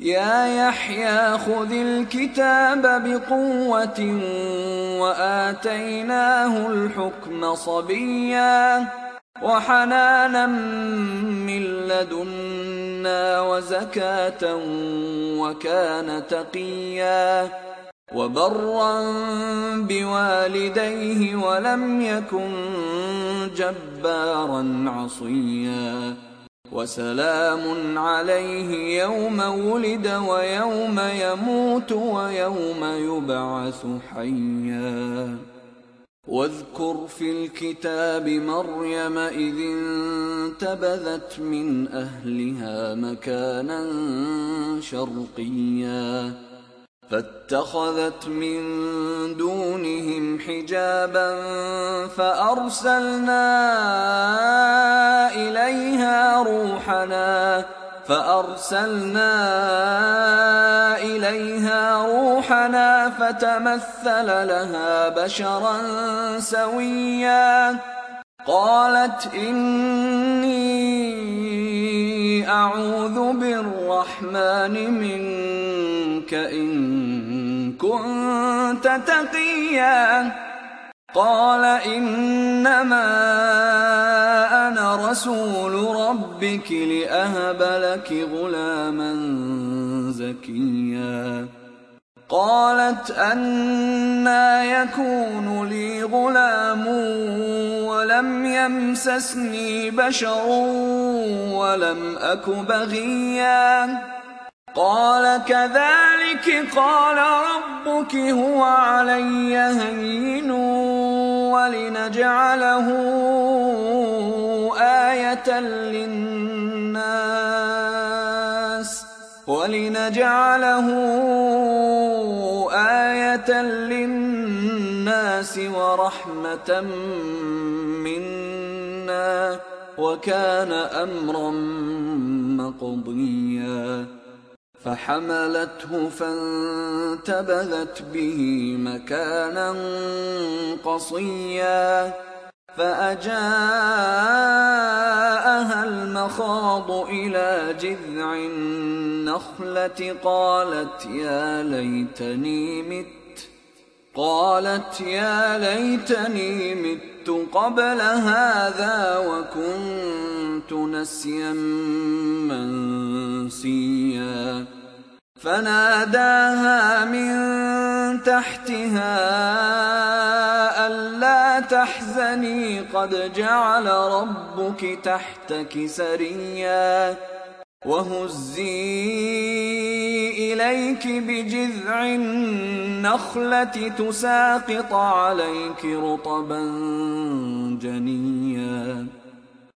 يا يحيى خذ الكتاب بقوة وآتيناه الحكم صبيا وحنانا من لدنا وزكاة وكان تقيا وبرا بوالديه ولم يكن جبارا عصيا وسلام عليه يوم ولد ويوم يموت ويوم يبعث حيا واذكر في الكتاب مريم إذ انتبذت من أهلها مكانا شرقيا فاتخذت من دونهم حجابا فأرسلنا إليها روحنا فتمثل لها بشرا سويا قالت إني أعوذ بالرحمن منك إن كنت تقيا قال إنما أنا رسول ربك لأهب لك غلاما زكيا قالت أنى يكون لي غلام ولم يمسسني بشر ولم أك بغيا قال كذلك قال ربك هو علي هين ولنجعله آية للناس ورحمة منا وكان أمرا مقضيا فحملته فانتبذت به مكانا قصيا فأجاءها المخاض إلى جذع النخلة قالت يا ليتني مت قبل هذا وكنت نسيا منسيا فناداها من تحتها ألا تحزني قد جعل ربك تحتك سريا وهزي إليك بجذع النخلة تساقط عليك رطبا جنيا